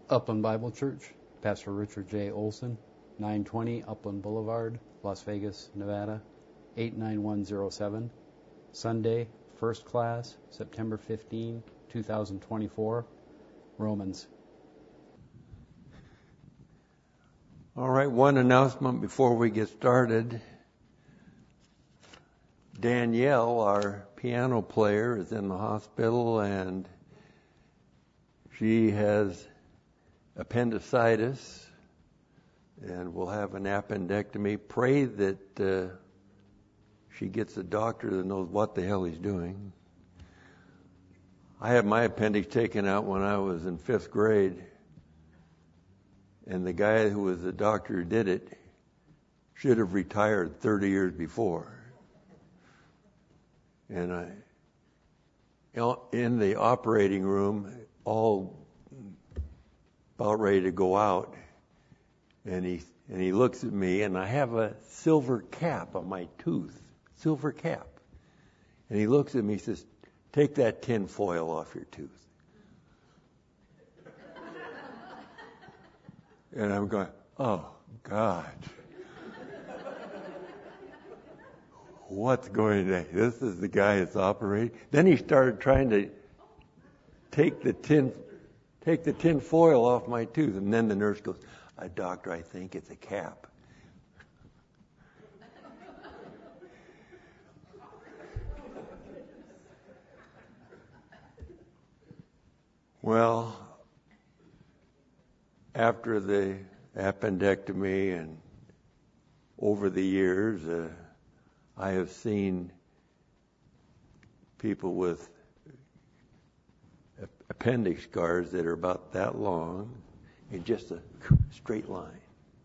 Upland Bible Church, Pastor Richard J. Olson, 920 Upland Boulevard, Las Vegas, Nevada, 89107. Sunday, first class, September 15, 2024, Romans. All right, one announcement before we get started. Danielle, our piano player, is in the hospital and she has appendicitis and will have an appendectomy. Pray that she gets a doctor that knows what the hell he's doing. I had my appendix taken out when I was in 5th grade, and the guy who was the doctor who did it should have retired 30 years before. And in the operating room, all about ready to go out, and he looks at me, and I have a silver cap on my tooth, silver cap. And he looks at me and says, "Take that tin foil off your tooth." And I'm going, oh, God. What's going on? This is the guy that's operating. Then he started trying to take the tin foil off my tooth. And then the nurse goes, "Doctor, I think it's a cap." Well, after the appendectomy and over the years, I have seen people with appendix scars that are about that long in just a straight line.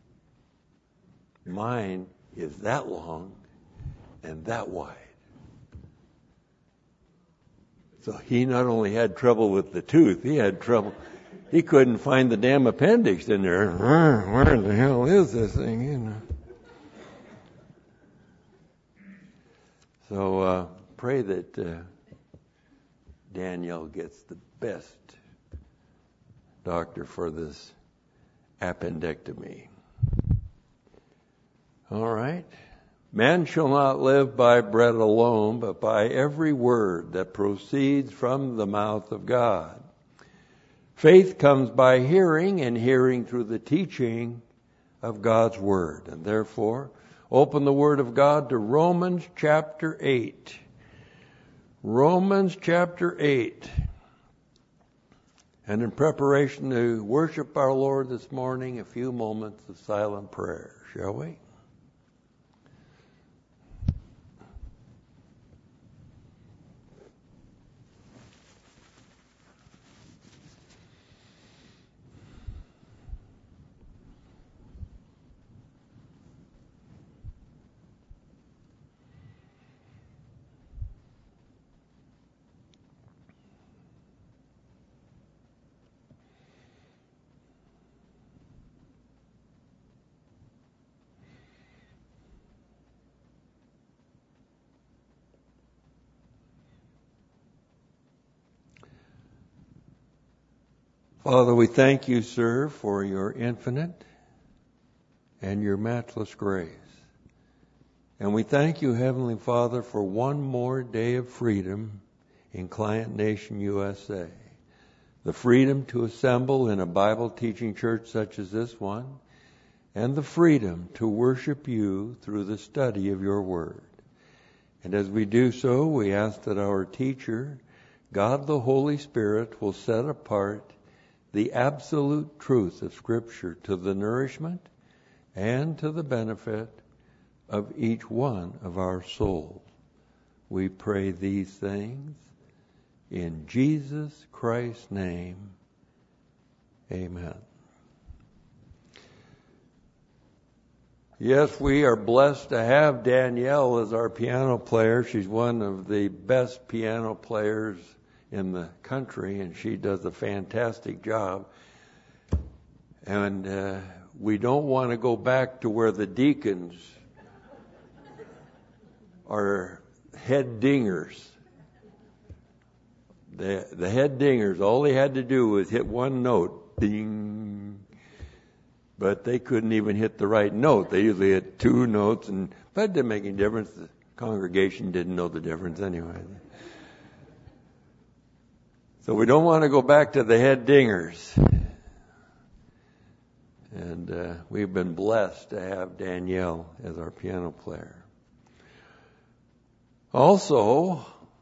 Mine is that long and that wide. So he not only had trouble with the tooth, he had trouble. He couldn't find the damn appendix in there. Where the hell is this thing? You know. So pray that Danielle gets the best doctor for this appendectomy. All right. Man shall not live by bread alone, but by every word that proceeds from the mouth of God. Faith comes by hearing, and hearing through the teaching of God's Word. And therefore, open the Word of God to Romans chapter 8. Romans chapter 8. And in preparation to worship our Lord this morning, a few moments of silent prayer, shall we? Father, we thank you, sir, for your infinite and your matchless grace. And we thank you, Heavenly Father, for one more day of freedom in Client Nation, USA. The freedom to assemble in a Bible teaching church such as this one, and the freedom to worship you through the study of your word. And as we do so, we ask that our teacher, God the Holy Spirit, will set apart the absolute truth of Scripture to the nourishment and to the benefit of each one of our souls. We pray these things in Jesus Christ's name. Amen. Yes, we are blessed to have Danielle as our piano player. She's one of the best piano players in the country, and she does a fantastic job. And we don't want to go back to where the deacons are head dingers. The head dingers, all they had to do was hit one note, ding. But they couldn't even hit the right note. They usually hit two notes, but it didn't make any difference. The congregation didn't know the difference anyway. So we don't want to go back to the head dingers. And we've been blessed to have Danielle as our piano player. Also,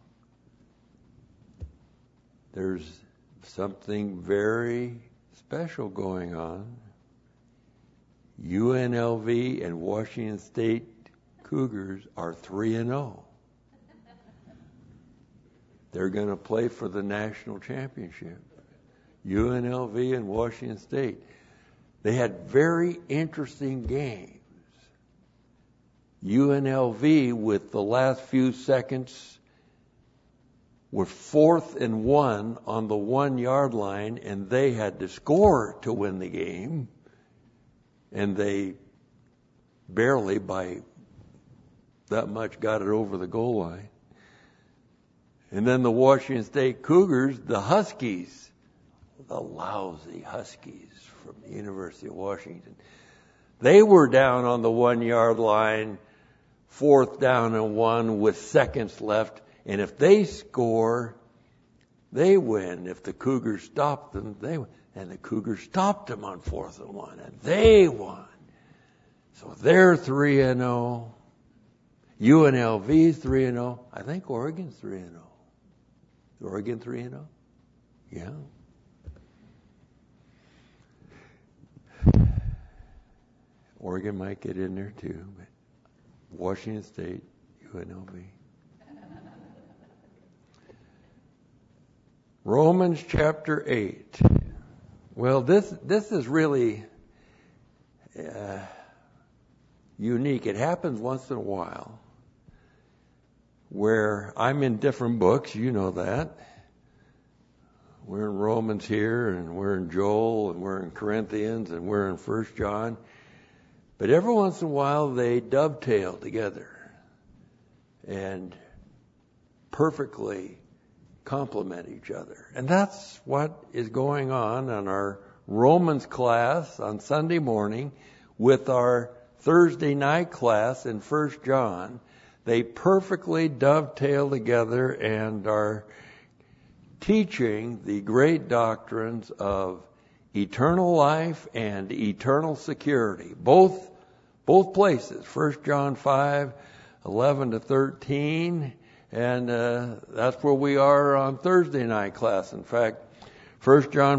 there's something very special going on. UNLV and Washington State Cougars are 3-0. They're going to play for the national championship. UNLV and Washington State. They had very interesting games. UNLV, with the last few seconds, were 4th and 1 on the 1-yard line, and they had to score to win the game. And they barely, by that much, got it over the goal line. And then the Washington State Cougars, the Huskies, the lousy Huskies from the University of Washington, they were down on the 1-yard line, 4th down and 1 with seconds left. And if they score, they win. If the Cougars stop them, they win. And the Cougars stopped them on 4th and 1, and they won. So they're 3-0. UNLV's 3-0. I think Oregon's 3-0. Is Oregon 3-0? Yeah. Oregon might get in there too, but Washington State, UNLV. Romans chapter 8. Well, this is really unique. It happens once in a while where I'm in different books. You know that. We're in Romans here, and we're in Joel, and we're in Corinthians, and we're in 1 John. But every once in a while they dovetail together and perfectly complement each other. And that's what is going on our Romans class on Sunday morning with our Thursday night class in 1 John. They perfectly dovetail together and are teaching the great doctrines of eternal life and eternal security. Both places. 1 John 5:11-13. And that's where we are on Thursday night class. In fact, 1 John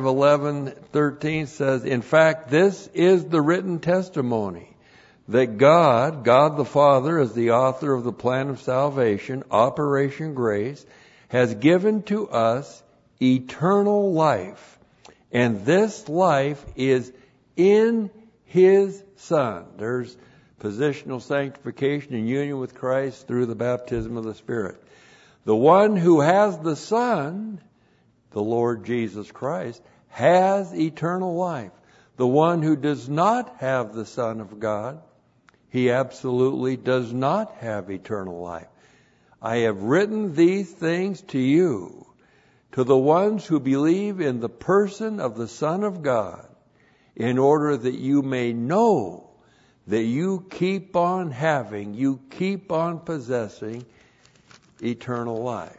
5:11-13 says, in fact, this is the written testimony that God the Father, as the author of the plan of salvation, Operation Grace, has given to us eternal life. And this life is in His Son. There's positional sanctification and union with Christ through the baptism of the Spirit. The one who has the Son, the Lord Jesus Christ, has eternal life. The one who does not have the Son of God, he absolutely does not have eternal life. I have written these things to you, to the ones who believe in the person of the Son of God, in order that you may know that you keep on having, you keep on possessing eternal life.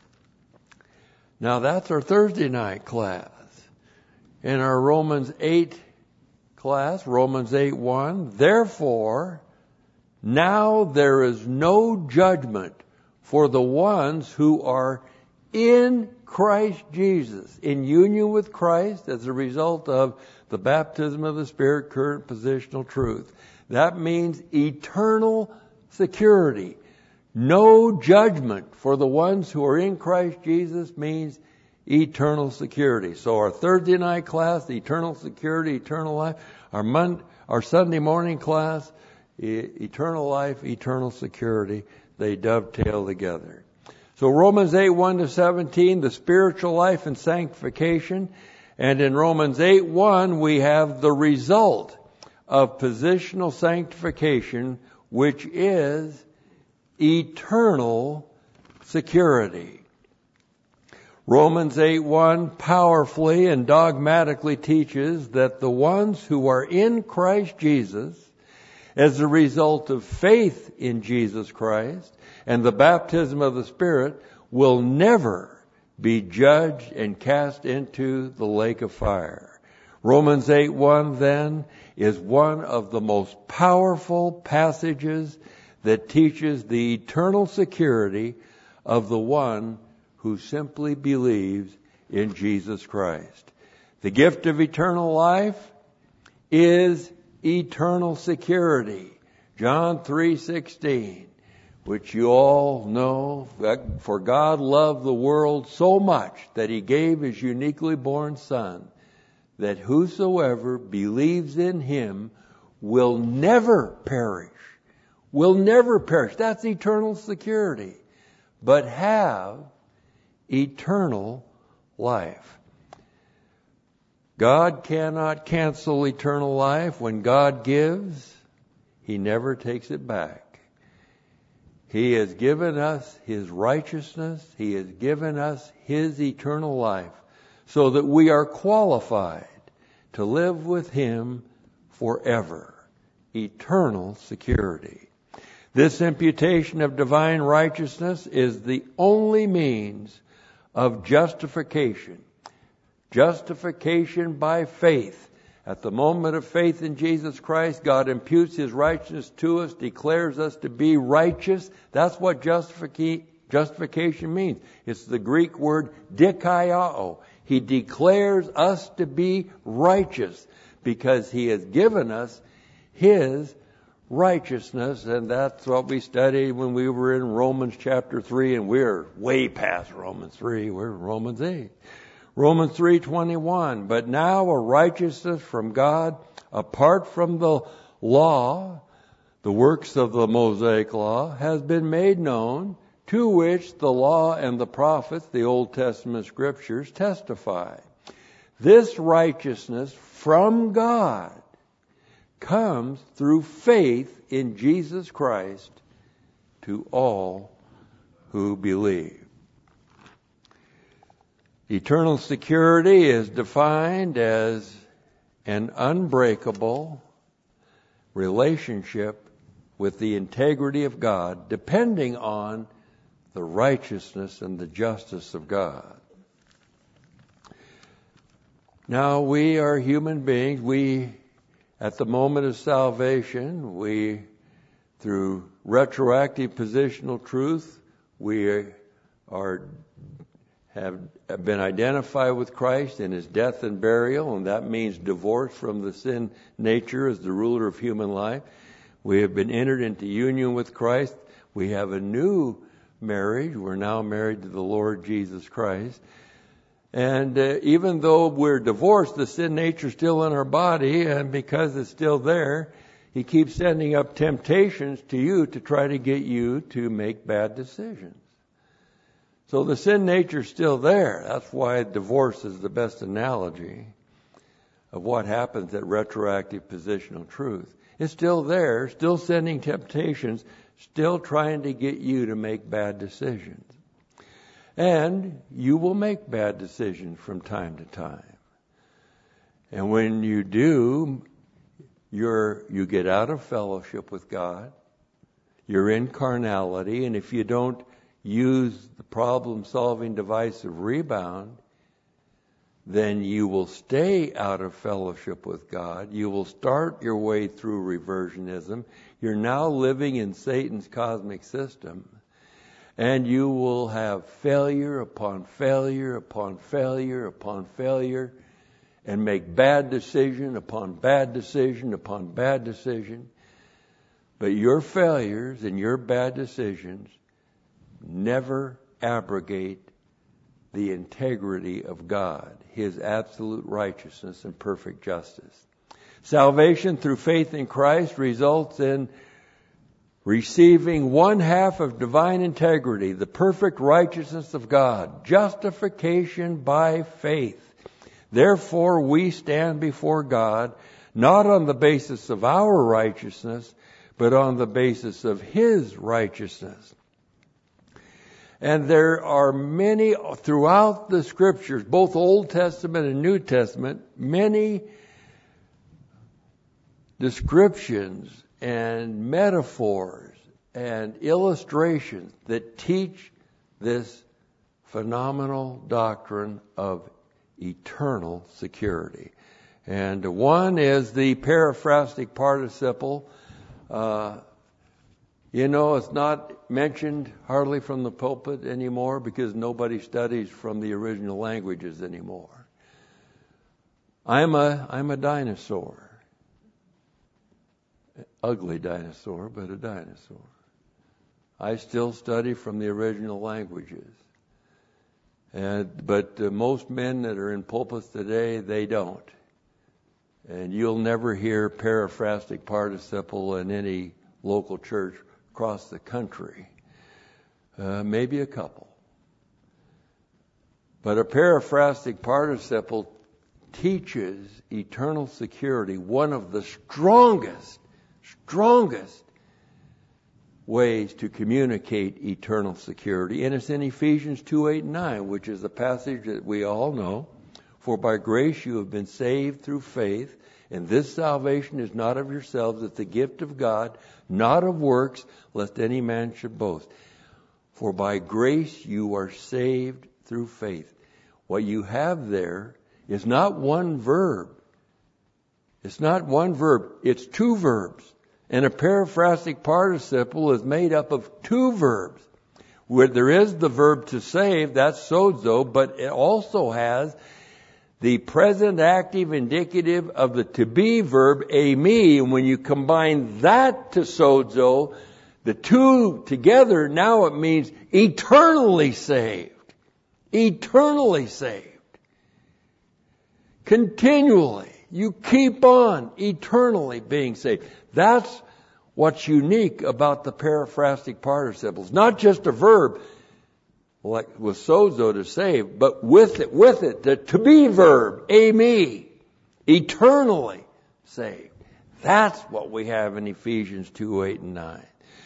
Now that's our Thursday night class. In our Romans 8 class, Romans 8:1, therefore, now there is no judgment for the ones who are in Christ Jesus, in union with Christ as a result of the baptism of the Spirit, current positional truth. That means eternal security. No judgment for the ones who are in Christ Jesus means eternal security. So our Thursday night class, eternal security, eternal life. Our Sunday morning class, eternal life, eternal security. They dovetail together. So Romans 8:1-17, the spiritual life and sanctification. And in Romans 8:1, we have the result of positional sanctification, which is eternal security. Romans 8:1 powerfully and dogmatically teaches that the ones who are in Christ Jesus, as a result of faith in Jesus Christ and the baptism of the Spirit, will never be judged and cast into the lake of fire. Romans 8:1 then is one of the most powerful passages that teaches the eternal security of the one who simply believes in Jesus Christ. The gift of eternal life is eternal security. John 3:16, which you all know, for God loved the world so much that he gave his uniquely born Son, that whosoever believes in him will never perish. Will never perish. That's eternal security. But have eternal life. God cannot cancel eternal life. When God gives, he never takes it back. He has given us his righteousness. He has given us his eternal life so that we are qualified to live with him forever. Eternal security. This imputation of divine righteousness is the only means of justification. Justification by faith. At the moment of faith in Jesus Christ, God imputes his righteousness to us, declares us to be righteous. That's what justification means. It's the Greek word dikaiō. He declares us to be righteous because he has given us his righteousness, and that's what we studied when we were in Romans chapter 3, and we're way past Romans 3. We're in Romans 8. Romans 3:21, but now a righteousness from God apart from the law, the works of the Mosaic law, has been made known, to which the law and the prophets, the Old Testament scriptures, testify. This righteousness from God comes through faith in Jesus Christ to all who believe. Eternal security is defined as an unbreakable relationship with the integrity of God, depending on the righteousness and the justice of God. Now, we are human beings. At the moment of salvation, through retroactive positional truth, we have been identified with Christ in his death and burial, and that means divorce from the sin nature as the ruler of human life. We have been entered into union with Christ. We have a new marriage. We're now married to the Lord Jesus Christ. And even though we're divorced, the sin nature is still in our body, and because it's still there, he keeps sending up temptations to you to try to get you to make bad decisions. So the sin nature is still there. That's why divorce is the best analogy of what happens at retroactive positional truth. It's still there, still sending temptations, still trying to get you to make bad decisions. And you will make bad decisions from time to time. And when you do, you get out of fellowship with God. You're in carnality, and if you don't use the problem-solving device of rebound, then you will stay out of fellowship with God. You will start your way through reversionism. You're now living in Satan's cosmic system. And you will have failure upon failure upon failure upon failure, and make bad decision upon bad decision upon bad decision. But your failures and your bad decisions never abrogate the integrity of God, his absolute righteousness and perfect justice. Salvation through faith in Christ results in receiving one half of divine integrity, the perfect righteousness of God, justification by faith. Therefore, we stand before God not on the basis of our righteousness, but on the basis of his righteousness. And there are many throughout the Scriptures, both Old Testament and New Testament, many descriptions and metaphors and illustrations that teach this phenomenal doctrine of eternal security. And one is the periphrastic participle. It's not mentioned hardly from the pulpit anymore because nobody studies from the original languages anymore. I'm a dinosaur. Ugly dinosaur, but a dinosaur. I still study from the original languages. But most men that are in pulpits today, they don't. And you'll never hear periphrastic participle in any local church across the country. Maybe a couple. But a periphrastic participle teaches eternal security, one of the strongest ways to communicate eternal security. And it's in Ephesians 2:8-9, which is a passage that we all know. For by grace you have been saved through faith, and this salvation is not of yourselves, it's the gift of God, not of works, lest any man should boast. For by grace you are saved through faith. What you have there is not one verb. It's not one verb. It's two verbs. And a periphrastic participle is made up of two verbs. Where there is the verb to save, that's sozo, but it also has the present active indicative of the to be verb, eimi. And when you combine that to sozo, the two together, now it means eternally saved. Eternally saved. Continually. You keep on eternally being saved. That's what's unique about the periphrastic participles. Not just a verb, like with sozo to save, but with it, the to be verb, eimi, eternally saved. That's what we have in Ephesians 2:8-9.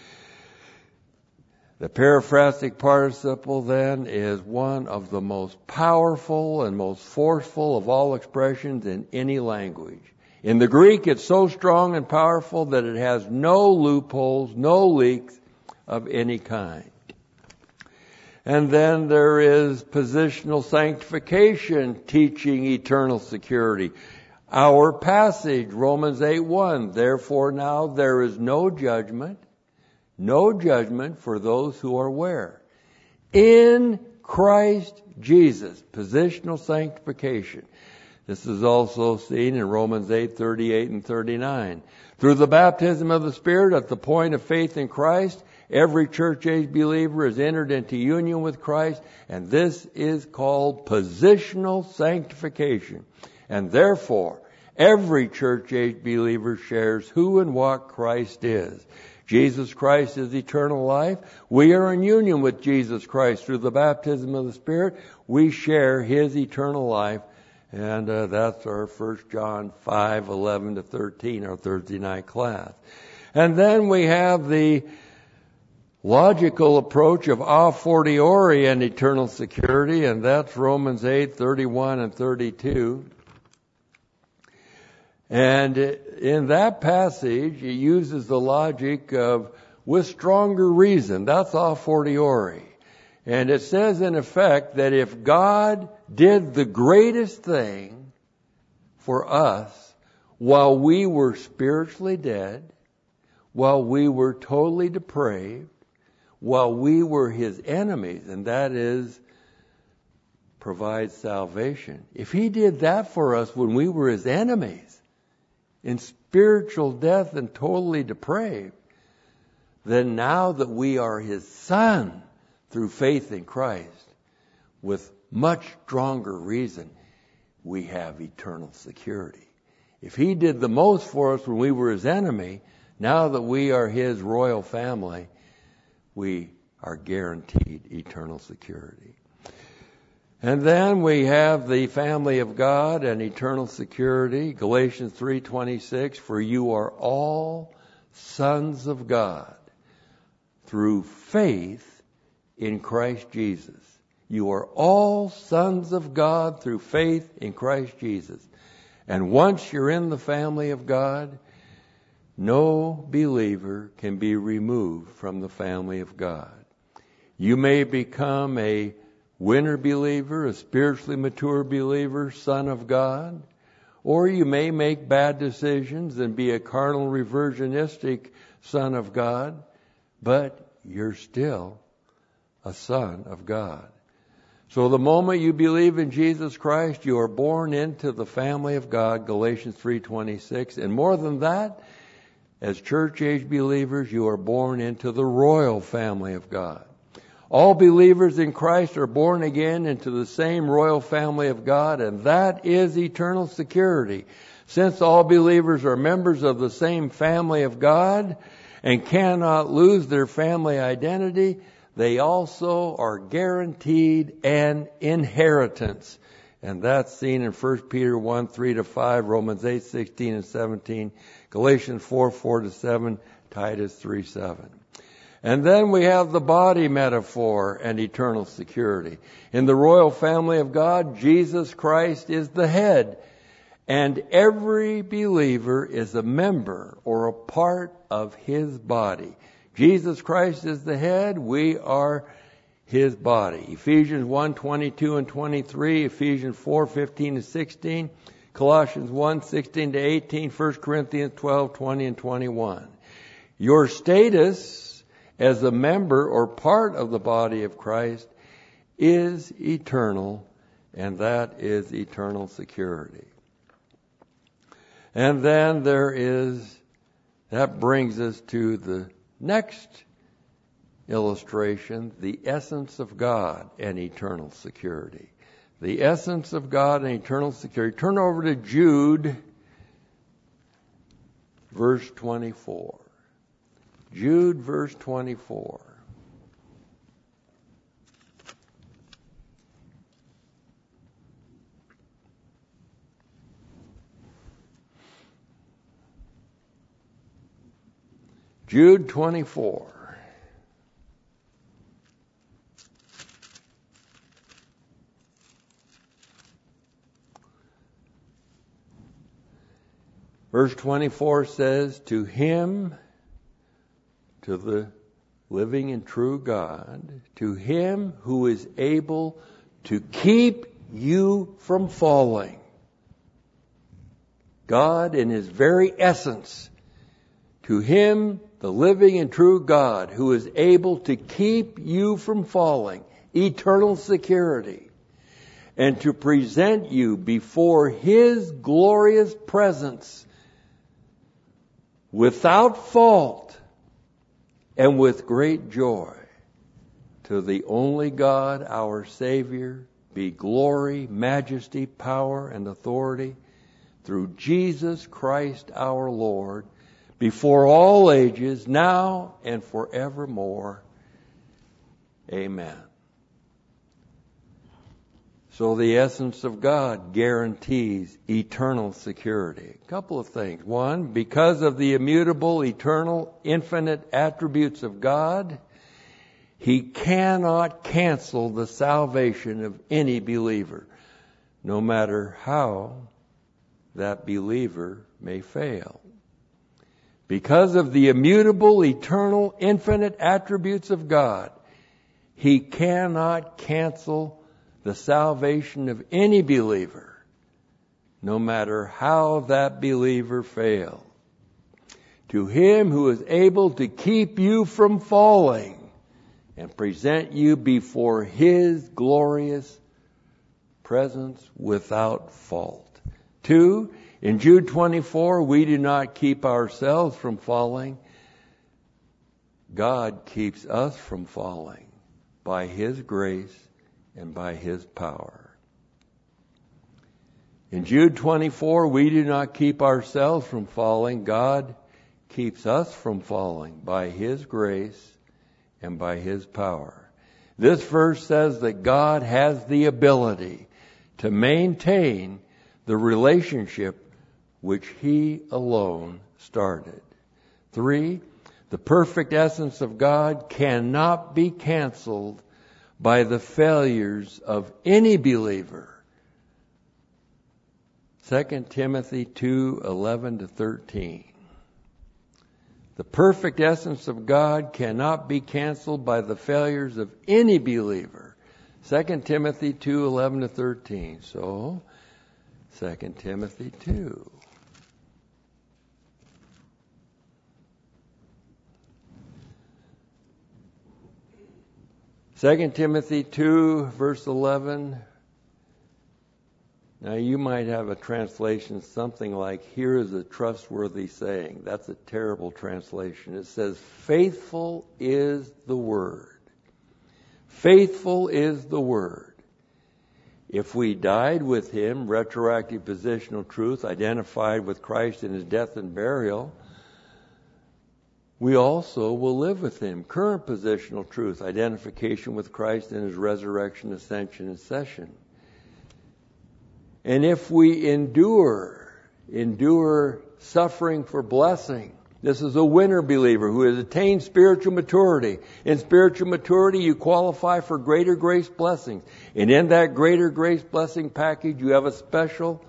The periphrastic participle then is one of the most powerful and most forceful of all expressions in any language. In the Greek, it's so strong and powerful that it has no loopholes, no leaks of any kind. And then there is positional sanctification teaching eternal security. Our passage, Romans 8:1, therefore now there is no judgment for those who are where? In Christ Jesus. Positional sanctification. This is also seen in Romans 8:38 and 39. Through the baptism of the Spirit at the point of faith in Christ, every church-age believer is entered into union with Christ, and this is called positional sanctification. And therefore, every church-age believer shares who and what Christ is. Jesus Christ is eternal life. We are in union with Jesus Christ through the baptism of the Spirit. We share His eternal life. And that's our 1 John 5:11-13, our Thursday night class. And then we have the logical approach of a fortiori and eternal security, and that's Romans 8:31 and 32. And in that passage, it uses the logic of with stronger reason. That's a fortiori. And it says in effect that if God did the greatest thing for us while we were spiritually dead, while we were totally depraved, while we were His enemies, and that is provide salvation. If He did that for us when we were His enemies, in spiritual death and totally depraved, then now that we are His Son through faith in Christ, with much stronger reason, we have eternal security. If He did the most for us when we were His enemy, now that we are His royal family, we are guaranteed eternal security. And then we have the family of God and eternal security. Galatians 3:26, for you are all sons of God through faith in Christ Jesus. You are all sons of God through faith in Christ Jesus. And once you're in the family of God, no believer can be removed from the family of God. You may become a winter believer, a spiritually mature believer, son of God, or you may make bad decisions and be a carnal reversionistic son of God, but you're still a son of God. So the moment you believe in Jesus Christ, you are born into the family of God, Galatians 3:26. And more than that, as church-age believers, you are born into the royal family of God. All believers in Christ are born again into the same royal family of God, and that is eternal security. Since all believers are members of the same family of God and cannot lose their family identity, they also are guaranteed an inheritance. And that's seen in 1 Peter 1:3-5, Romans 8:16 and 17, Galatians 4:4-7, Titus 3:7. And then we have the body metaphor and eternal security. In the royal family of God, Jesus Christ is the head, and every believer is a member or a part of His body. Jesus Christ is the head, we are His body. Ephesians 1:22 and 23, Ephesians 4:15-16, Colossians 1:16-18, 1 Corinthians 12:20 and 21. Your status as a member or part of the body of Christ is eternal, and that is eternal security. And then that brings us to the next illustration, the essence of God and eternal security. The essence of God and eternal security. Turn over to Jude, verse 24. Jude, verse 24. Jude 24. Verse 24 says, to Him, to the living and true God, to Him who is able to keep you from falling. God in His very essence, to Him, the living and true God, who is able to keep you from falling, eternal security, and to present you before His glorious presence without fault and with great joy. To the only God, our Savior, be glory, majesty, power, and authority through Jesus Christ our Lord, before all ages, now and forevermore. Amen. So the essence of God guarantees eternal security. A couple of things. One, because of the immutable, eternal, infinite attributes of God, He cannot cancel the salvation of any believer, no matter how that believer may fail. Because of the immutable, eternal, infinite attributes of God, He cannot cancel the salvation of any believer, no matter how that believer failed. To Him who is able to keep you from falling and present you before His glorious presence without fault. 2, in Jude 24, we do not keep ourselves from falling. God keeps us from falling by His grace and by His power. In Jude 24, we do not keep ourselves from falling. God keeps us from falling by His grace and by His power. This verse says that God has the ability to maintain the relationship which He alone started. 3, the perfect essence of God cannot be canceled by the failures of any believer. 2 Timothy 2:11-13. The perfect essence of God cannot be canceled by the failures of any believer. 2 Timothy 2:11-13. So, 2 Timothy 2. Second Timothy 2, verse 11. Now you might have a translation something like, here is a trustworthy saying. That's a terrible translation. It says, faithful is the word. Faithful is the word. If we died with him, retroactive positional truth, identified with Christ in his death and burial, we also will live with him. Current positional truth, identification with Christ in his resurrection, ascension, and session. And if we endure suffering for blessing, this is a winner believer who has attained spiritual maturity. In spiritual maturity, you qualify for greater grace blessings. And in that greater grace blessing package, you have a special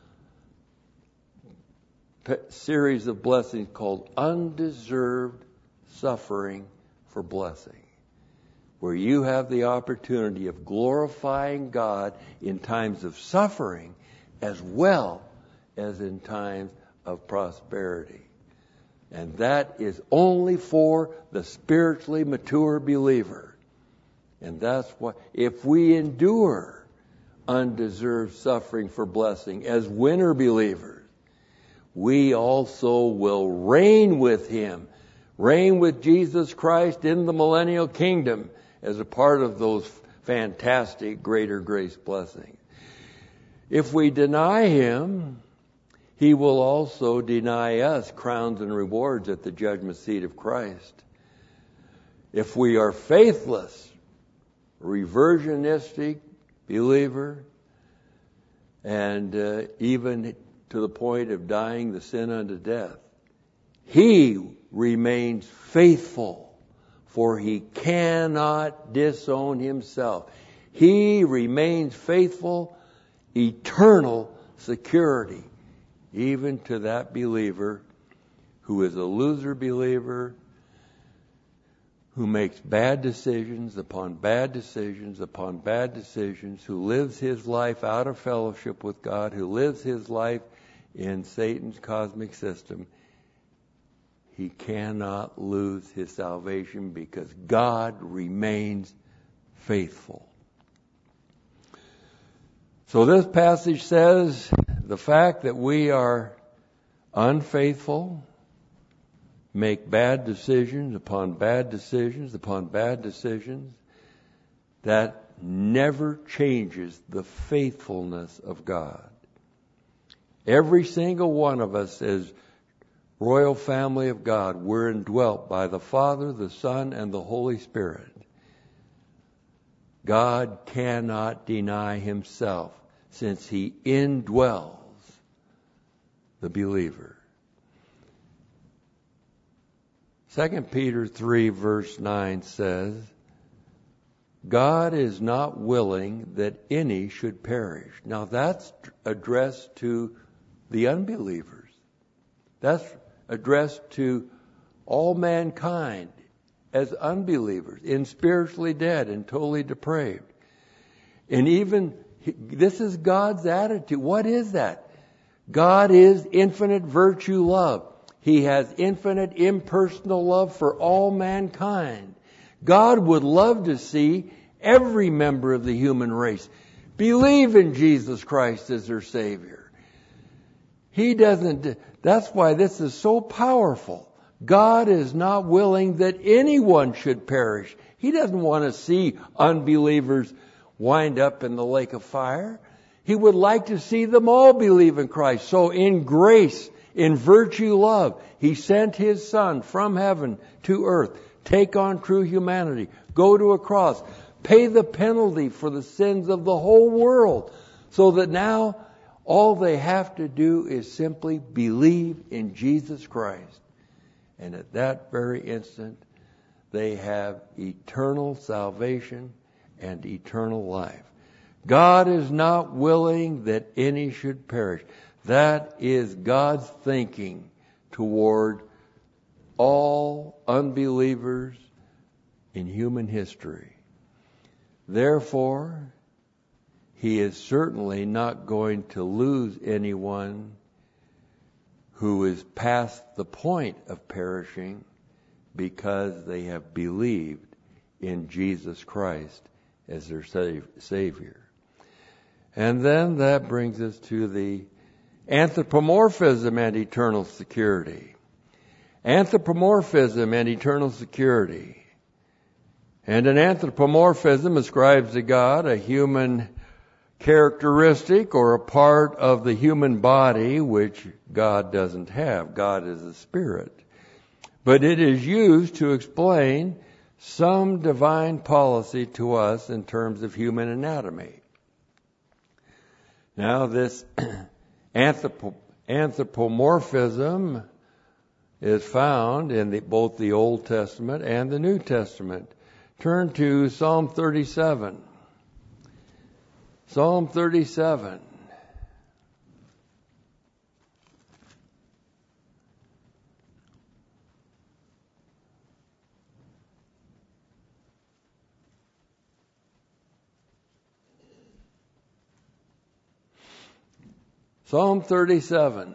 series of blessings called undeserved suffering for blessing, where you have the opportunity of glorifying God in times of suffering as well as in times of prosperity. And that is only for the spiritually mature believer. And that's why, if we endure undeserved suffering for blessing as winner believers, we also will reign with him, reign with Jesus Christ in the millennial kingdom as a part of those fantastic greater grace blessings. If we deny him, he will also deny us crowns and rewards at the judgment seat of Christ. If we are faithless, reversionistic believer, and even to the point of dying the sin unto death, he remains faithful, for he cannot disown himself. He remains faithful, eternal security, even to that believer who is a loser believer, who makes bad decisions upon bad decisions upon bad decisions, who lives his life out of fellowship with God, who lives his life in Satan's cosmic system. He cannot lose his salvation because God remains faithful. So this passage says the fact that we are unfaithful, make bad decisions upon bad decisions upon bad decisions, that never changes the faithfulness of God. Every single one of us as royal family of God, we're indwelt by the Father, the Son, and the Holy Spirit. God cannot deny himself since he indwells the believer. 2 Peter 3 verse 9 says, God is not willing that any should perish. Now that's addressed to the unbelievers. That's addressed to all mankind as unbelievers, in spiritually dead and totally depraved. And even, this is God's attitude. What is that? God is infinite virtue love. He has infinite impersonal love for all mankind. God would love to see every member of the human race believe in Jesus Christ as their Savior. He doesn't, that's why this is so powerful. God is not willing that anyone should perish. He doesn't want to see unbelievers wind up in the lake of fire. He would like to see them all believe in Christ. So in grace, in virtue love, He sent His Son from heaven to earth, take on true humanity, go to a cross, pay the penalty for the sins of the whole world, so that now all they have to do is simply believe in Jesus Christ. And at that very instant, they have eternal salvation and eternal life. God is not willing that any should perish. That is God's thinking toward all unbelievers in human history. Therefore, He is certainly not going to lose anyone who is past the point of perishing because they have believed in Jesus Christ as their Savior. And then that brings us to the anthropomorphism and eternal security. Anthropomorphism and eternal security. And an anthropomorphism ascribes to God a human characteristic or a part of the human body which God doesn't have. God is a spirit. But it is used to explain some divine policy to us in terms of human anatomy. Now this anthropomorphism is found in both the Old Testament and the New Testament. Turn to Psalm 37. Psalm 37. Psalm 37.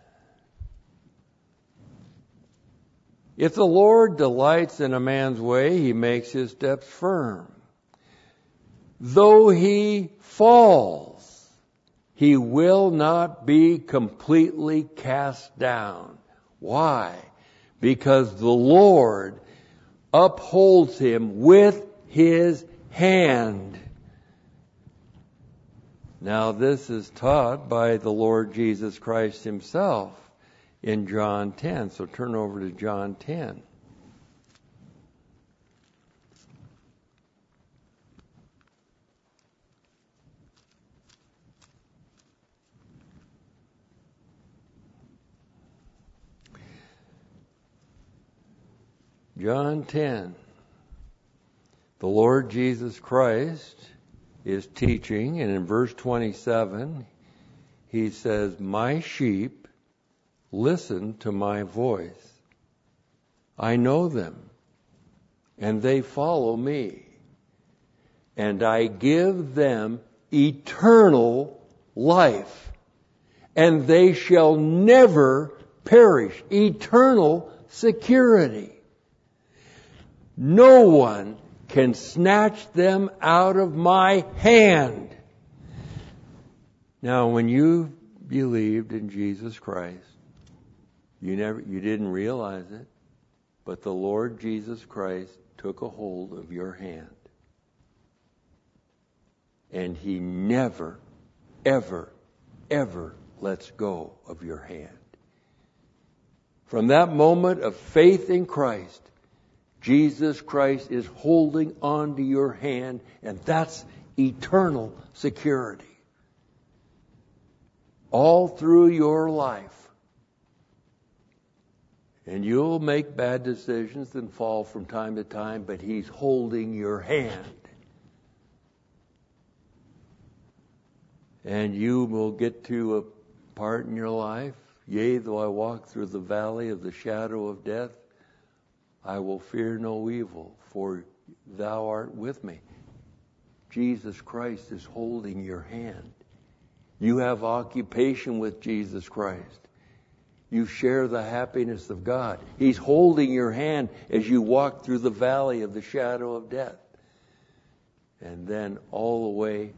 If the Lord delights in a man's way, He makes his steps firm. Though he falls, he will not be completely cast down. Why? Because the Lord upholds him with His hand. Now this is taught by the Lord Jesus Christ Himself in John 10. So turn over to John 10. John 10. The Lord Jesus Christ is teaching, and in verse 27, He says, "My sheep listen to my voice. I know them, and they follow me. And I give them eternal life, and they shall never perish." Eternal security. No one can snatch them out of my hand. Now, when you believed in Jesus Christ, you didn't realize it, but the Lord Jesus Christ took a hold of your hand. And He never, ever, ever lets go of your hand. From that moment of faith in Christ, Jesus Christ is holding on to your hand, and that's eternal security. All through your life. And you'll make bad decisions and fall from time to time, but He's holding your hand. And you will get to a part in your life, "Yea, though I walk through the valley of the shadow of death, I will fear no evil, for Thou art with me." Jesus Christ is holding your hand. You have occupation with Jesus Christ. You share the happiness of God. He's holding your hand as you walk through the valley of the shadow of death. And then all the way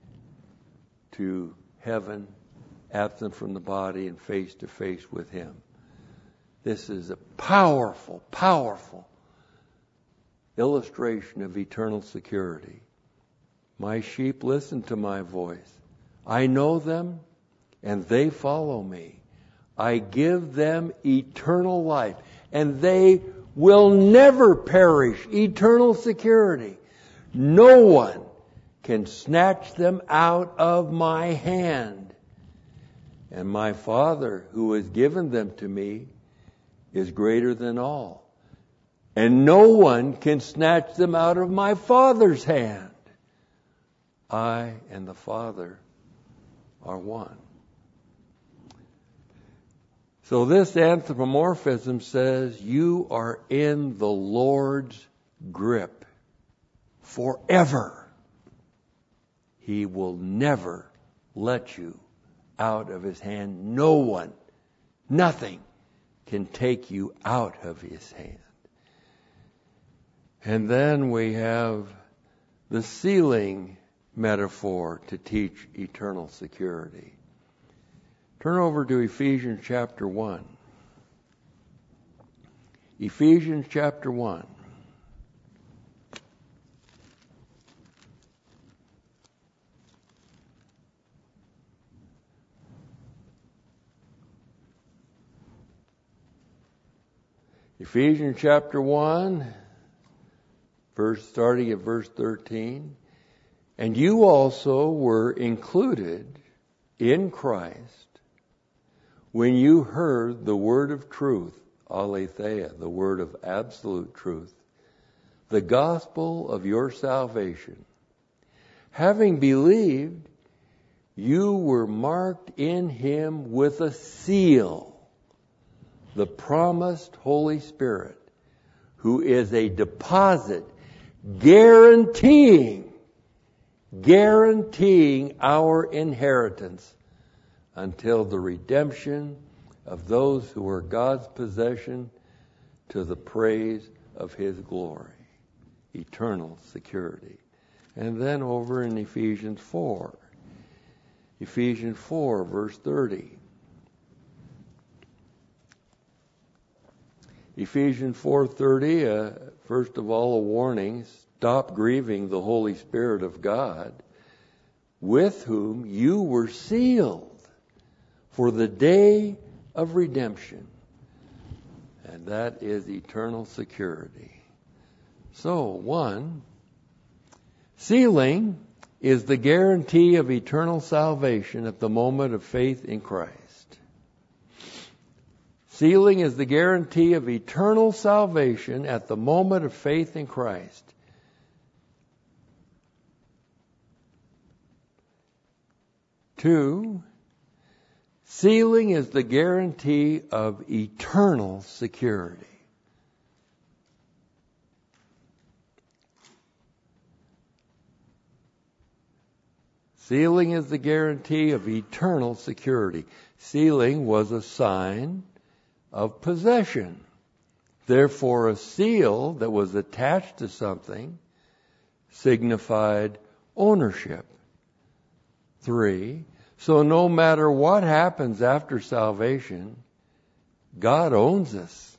to heaven, absent from the body and face to face with Him. This is a powerful, powerful illustration of eternal security. My sheep listen to my voice. I know them, and they follow me. I give them eternal life, and they will never perish. Eternal security. No one can snatch them out of my hand. And my Father, who has given them to me, is greater than all. And no one can snatch them out of my Father's hand. I and the Father are one. So this anthropomorphism says you are in the Lord's grip forever. He will never let you out of His hand. No one, nothing can take you out of His hand. And then we have the sealing metaphor to teach eternal security. Turn over to Ephesians chapter 1. Ephesians chapter 1. Ephesians chapter 1, starting at verse 13. And you also were included in Christ when you heard the word of truth, aletheia, the word of absolute truth, the gospel of your salvation. Having believed, you were marked in Him with a seal, the promised Holy Spirit, who is a deposit guaranteeing our inheritance until the redemption of those who are God's possession to the praise of His glory. Eternal security. And then over in Ephesians 4. Ephesians 4, verse 30. Ephesians 4:30, first of all, a warning. Stop grieving the Holy Spirit of God, with whom you were sealed for the day of redemption. And that is eternal security. So, 1, sealing is the guarantee of eternal salvation at the moment of faith in Christ. Sealing is the guarantee of eternal salvation at the moment of faith in Christ. 2, sealing is the guarantee of eternal security. Sealing is the guarantee of eternal security. Sealing was a sign of possession. Therefore, a seal that was attached to something signified ownership. 3, so no matter what happens after salvation, God owns us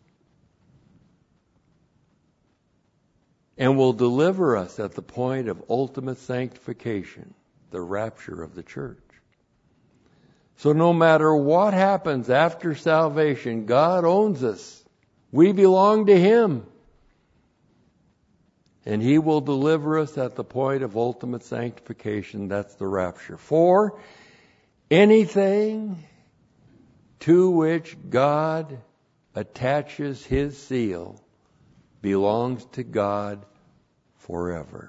and will deliver us at the point of ultimate sanctification, the rapture of the church. So no matter what happens after salvation, God owns us. We belong to Him. And He will deliver us at the point of ultimate sanctification. That's the rapture. 4, anything to which God attaches His seal belongs to God forever.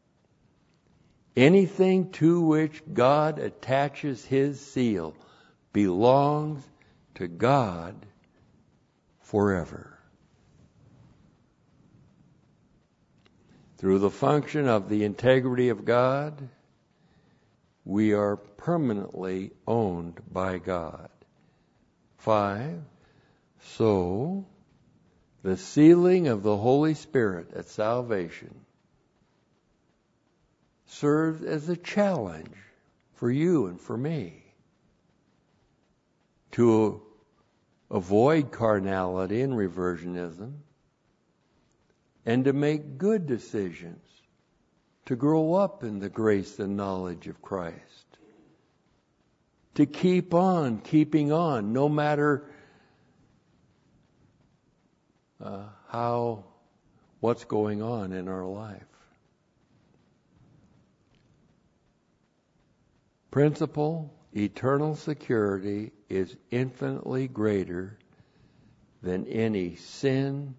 Anything to which God attaches His seal belongs to God forever. Through the function of the integrity of God, we are permanently owned by God. 5, so the sealing of the Holy Spirit at salvation serves as a challenge for you and for me to avoid carnality and reversionism and to make good decisions, to grow up in the grace and knowledge of Christ, to keep on keeping on no matter what's going on in our life. Principle, eternal security is infinitely greater than any sin,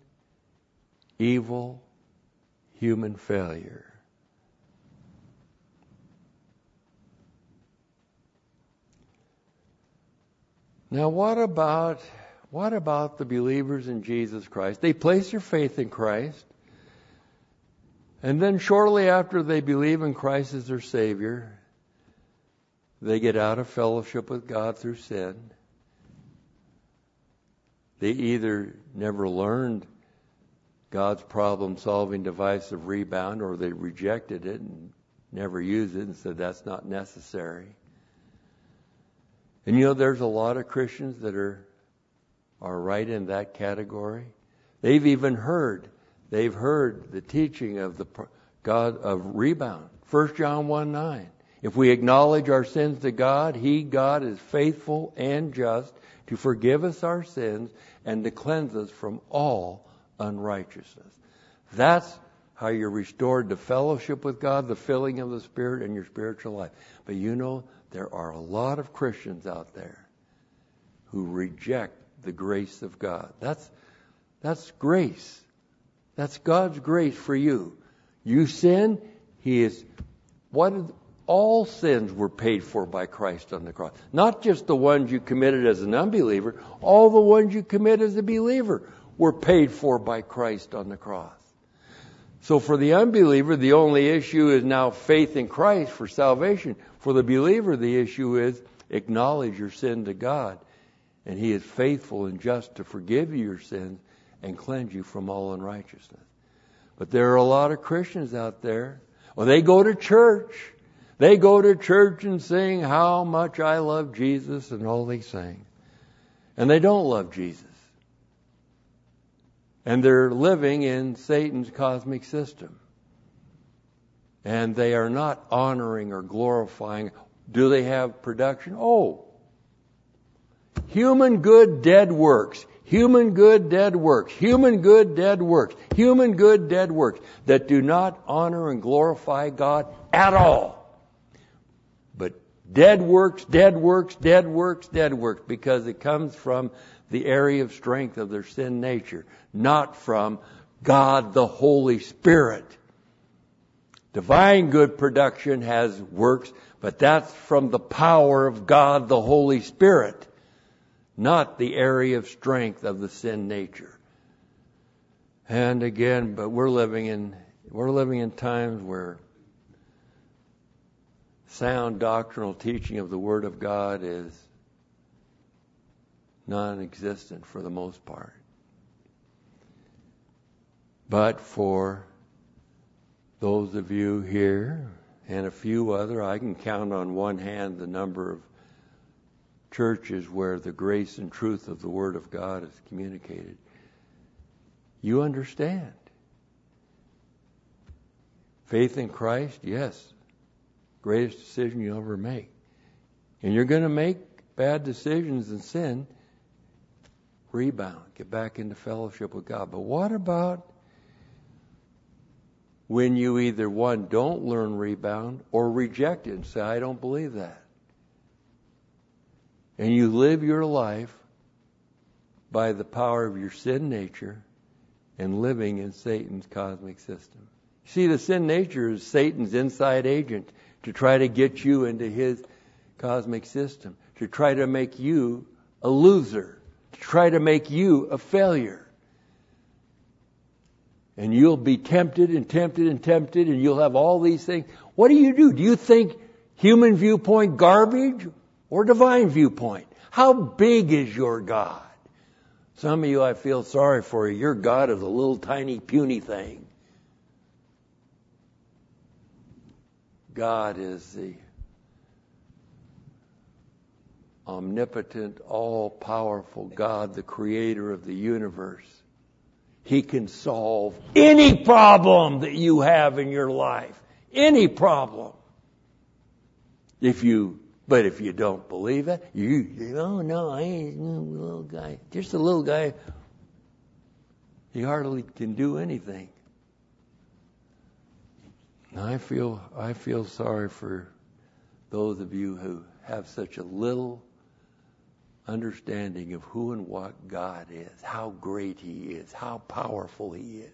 evil, human failure. Now what about the believers in Jesus Christ? They place their faith in Christ, and then shortly after they believe in Christ as their Savior, they get out of fellowship with God through sin. They either never learned God's problem-solving device of rebound, or they rejected it and never used it and said that's not necessary. And there's a lot of Christians that are right in that category. They've heard the teaching of the God of rebound. 1 John 1:9. If we acknowledge our sins to God, God, is faithful and just to forgive us our sins and to cleanse us from all unrighteousness. That's how you're restored to fellowship with God, the filling of the Spirit in your spiritual life. But there are a lot of Christians out there who reject the grace of God. That's grace. That's God's grace for you. You sin, all sins were paid for by Christ on the cross. Not just the ones you committed as an unbeliever, all the ones you commit as a believer were paid for by Christ on the cross. So for the unbeliever, the only issue is now faith in Christ for salvation. For the believer, the issue is acknowledge your sin to God, and He is faithful and just to forgive you your sins and cleanse you from all unrighteousness. But there are a lot of Christians out there. Well, they go to church. They go to church and sing how much I love Jesus and all these things. And they don't love Jesus. And they're living in Satan's cosmic system. And they are not honoring or glorifying. Do they have production? Oh. Human good, dead works. Human good, dead works. Human good, dead works. Human good, dead works that do not honor and glorify God at all. But dead works, dead works, dead works, dead works, because it comes from the area of strength of their sin nature, not from God the Holy Spirit. Divine good production has works, but that's from the power of God the Holy Spirit, not the area of strength of the sin nature. And again, but we're living in times where sound doctrinal teaching of the Word of God is non-existent for the most part. But for those of you here and a few other, I can count on one hand the number of churches where the grace and truth of the Word of God is communicated. You understand. Faith in Christ, yes. Greatest decision you'll ever make. And you're going to make bad decisions and sin. Rebound. Get back into fellowship with God. But what about when you either, one, don't learn rebound or reject it and say, I don't believe that. And you live your life by the power of your sin nature and living in Satan's cosmic system. See, the sin nature is Satan's inside agent to try to get you into his cosmic system, to try to make you a loser, to try to make you a failure. And you'll be tempted and tempted and tempted, and you'll have all these things. What do? Do you think human viewpoint garbage or divine viewpoint? How big is your God? Some of you, I feel sorry for you. Your God is a little tiny puny thing. God is the omnipotent, all-powerful God, the creator of the universe. He can solve any problem that you have in your life. Any problem. But if you don't believe it, no, I ain't no little guy. Just a little guy. He hardly can do anything. I feel sorry for those of you who have such a little understanding of who and what God is, how great He is, how powerful He is.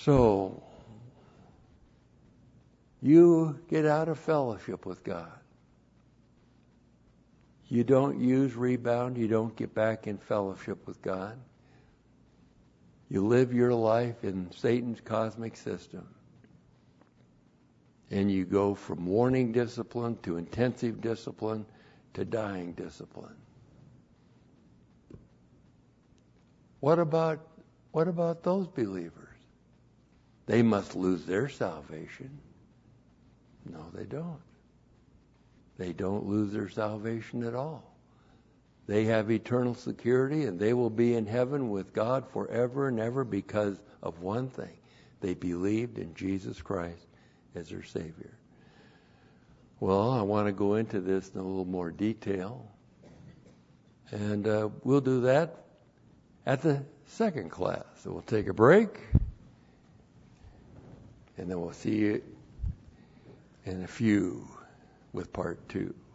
So, you get out of fellowship with God. You don't use rebound. You don't get back in fellowship with God. You live your life in Satan's cosmic system. And you go from warning discipline to intensive discipline to dying discipline. What about those believers? They must lose their salvation. No, they don't. They don't lose their salvation at all. They have eternal security, and they will be in heaven with God forever and ever because of one thing. They believed in Jesus Christ as their Savior. Well, I want to go into this in a little more detail. And we'll do that at the second class. So we'll take a break. And then we'll see you in a few with part 2.